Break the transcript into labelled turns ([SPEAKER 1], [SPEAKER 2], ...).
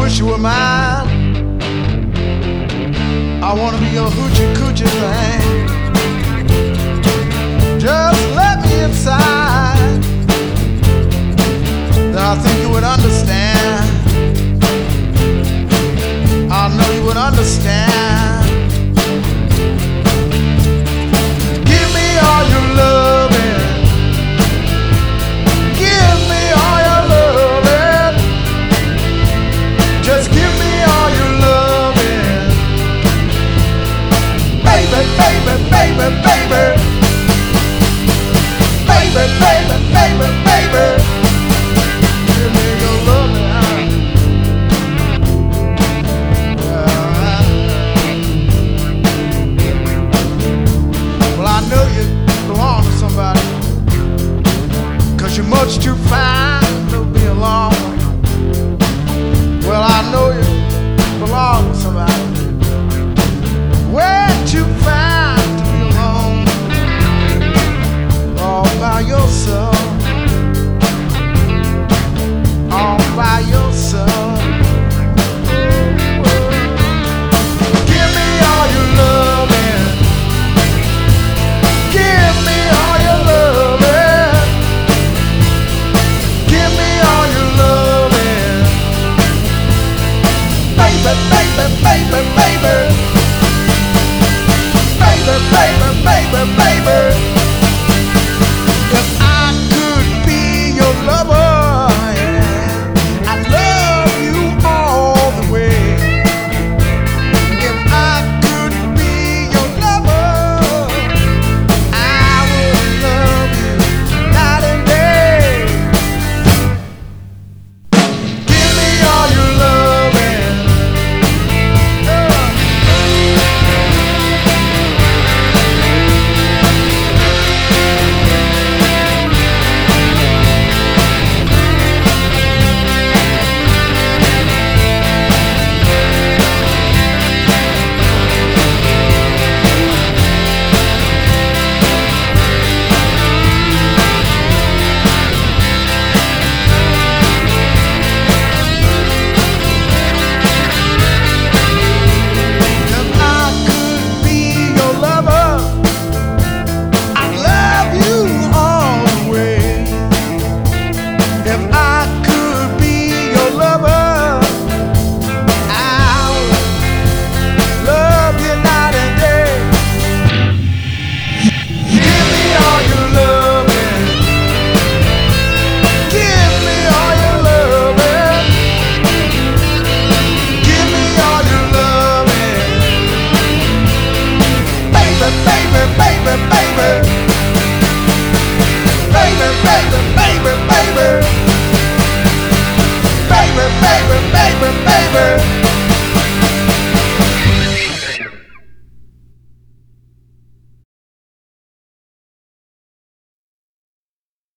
[SPEAKER 1] wish you were mine. I wanna be your hoochie coochie thing. Just let me inside. I think you would understand. I know you would understand. Give me all your loving. Give me all your loving. Just give me all your loving. Baby, baby, baby, baby.